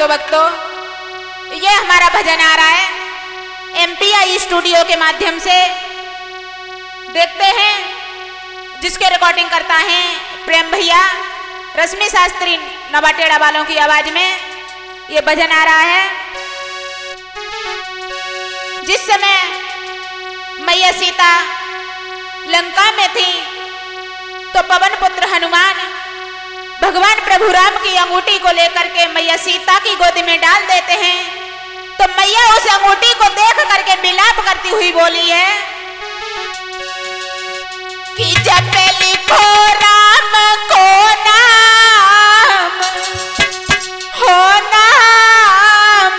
भक्तों ये हमारा भजन आ रहा है एमपीआई स्टूडियो के माध्यम से। देखते हैं जिसके रिकॉर्डिंग करता है प्रेम भैया, रश्मि शास्त्री नवाटेड़ा वालों की आवाज में ये भजन आ रहा है। जिस समय मैया सीता लंका में थी तो पवन पुत्र हनुमान भगवान प्रभु राम की अंगूठी को लेकर के मैया सीता की गोद में डाल देते हैं। तो मैया उस अंगूठी को देख करके विलाप करती हुई बोली है कि जब लिखो राम को नाम हो नाम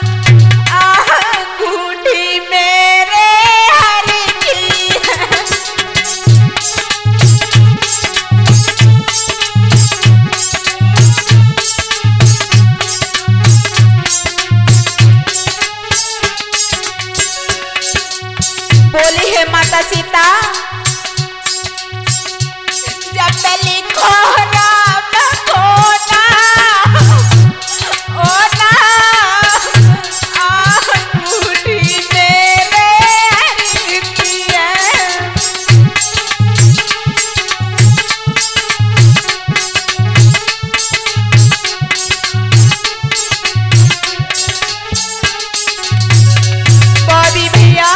अंगूठी मेरे हरि की बोली है माता सीता, जब लिखो राम को नाम ओ नाम अंगूठी मेरे हरि की है। बॉबी भैया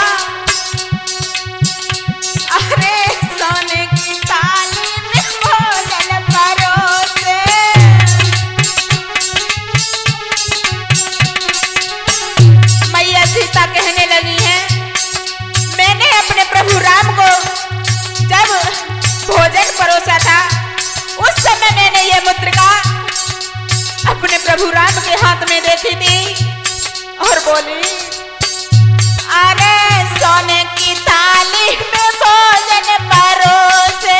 अरे सोने की थाली में भोजन परोसे, मैया सीता कहने लगी है मैंने अपने प्रभु राम को जब भोजन परोसा था उस समय मैंने ये मुद्रिका अपने प्रभु राम के हाथ में देखी थी और बोली अरे सोने की थाली में भोजन परोसे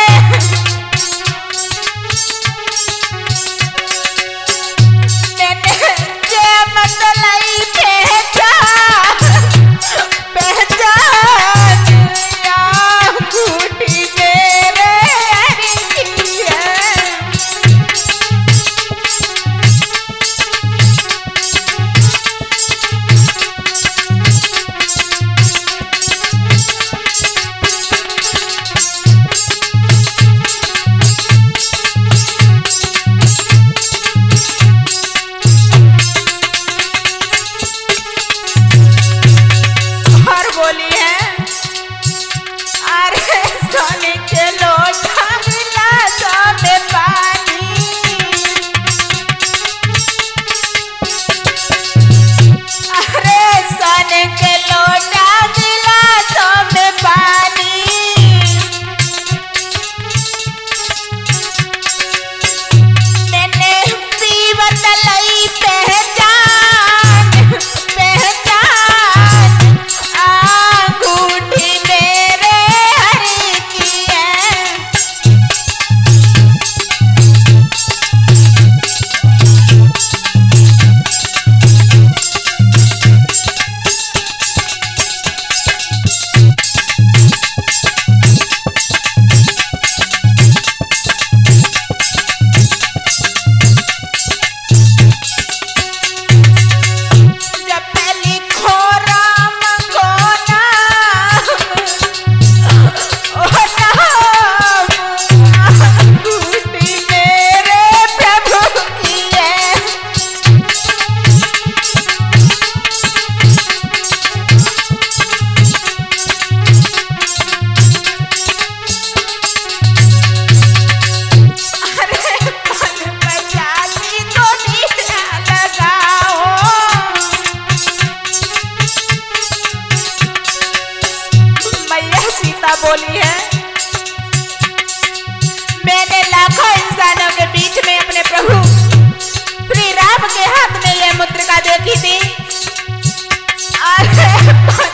मैंने ये मतलई पहचान अंगूठी मेरे हरि की है। और बोली है अरे सोने के लोटा गिलासों में पानी, अरे सोने के लोटा गिलासों में पानी, मैंने पीवत लई पहचान अंगूठी मेरे हरि की है। जब लिखो राम को नाम ओ नाम अंगूठी मेरे प्रभु की है। अरे पल बचाली को नीला लगाओ, मैया सीता बोली है मैंने लाखों इंसानों के बीच में अपने प्रभु श्री राम के हाथ में यह मुद्रिका देखी थी। अरे